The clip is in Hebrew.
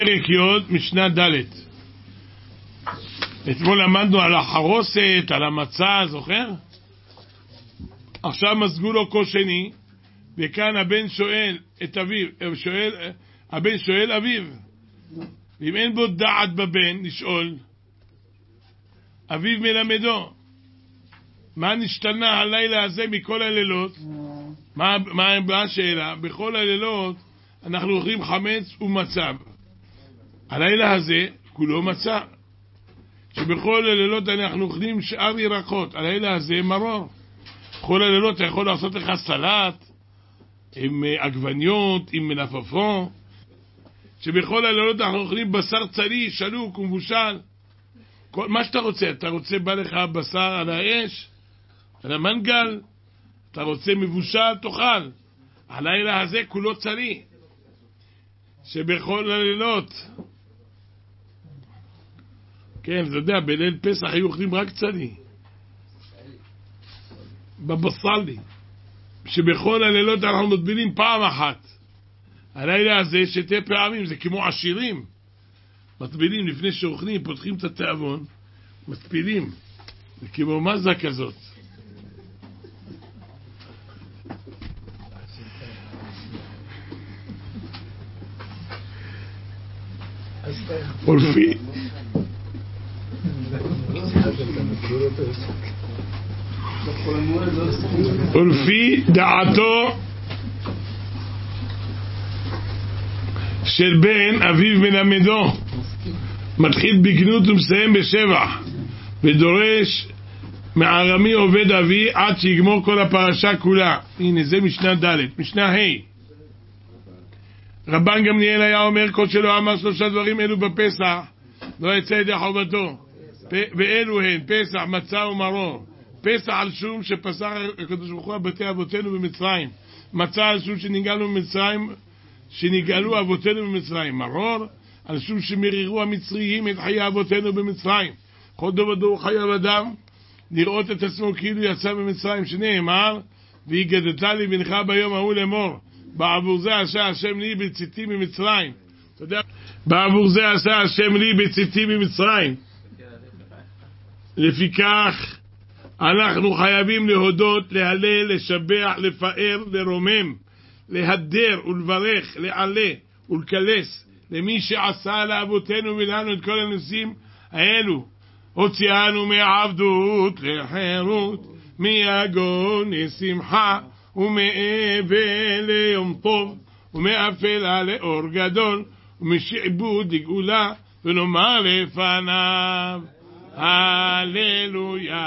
פרק י' משנה ד'. אתמול למדנו על החרוסת, על המצה, זוכר? עכשיו מזגו לו כה שני, וכאן הבן שואל את אביו, הבן שואל אביו, ואם אין בו דעת בבן, לשאול, אביו מלמדו, מה נשתנה הלילה הזה מכל הלילות? מה השאלה? בכל הלילות אנחנו אוכלים חמץ ומצה. הלילה הזה כולו מצה. שבכל הלילות אנחנו אוכלים שאר ירקות. הלילה הזה מרור. בכל הלילות אתה יכול לעשות לך סלט עם עגבניות, עם מלפפון. שבכל הלילות אנחנו אוכלים בשר צרי, שלוק ומבושל. מה שאתה רוצה. אתה רוצה בא לך בשר על האש, על המנגל. אתה רוצה מבושל, תאכל. הלילה הזה כולו צרי. שבכל הלילות, כן, אתה יודע, בליל פסח היו אוכלים רק צרי. בבסלי. שבכל הלילות אנחנו מטבילים פעם אחת. הלילה הזה שתי פעמים, זה כמו עשירים. מטבילים לפני שאוכלים, פותחים את התיאבון, מטבילים. זה כמו מזה כזאת. ולפי דעתו של בן אביו מלמדו, מתחיל בגנות ומסיים בשבח, ודורש מערמי עובד אבי עד שיגמור כל הפרשה כולה. הנה זה משנה ד'. משנה ה'. רבן גמליאל היה אומר, כל שלא אמר שלושה דברים אלו בפסח לא יצא ידי חובתו, ואלו הן פסח, מצה ומרור. פסח על שום שפסח הקדוש ברוך הוא בתי אבותינו במצרים, מצה על שום שנגאלו אבותינו במצרים, מרור על שום שמרירו המצריים את חיי אבותינו במצרים. כל דור ודור חייב אדם לראות את עצמו כאילו יצא במצרים, שנאמר, והגדת לי בנך ביום ההוא לאמור, בעבור זה עשה השם לי בצאתי ממצרים. אתה יודע, בעבור זה עשה השם לי בצאתי ממצרים. לפיכך אנחנו חייבים להודות, להלל, לשבח, לפאר, לרומם, להדר ולברך, לעלה ולקלס למי שעשה לאבותינו ולנו את כל הנושאים האלו. הוציאנו מעבדות לחירות, מיגון לשמחה, ומאבל ליום טוב, ומאפלה לאור גדול, ומשעבוד לגאולה, ונאמר לפניו הללויה.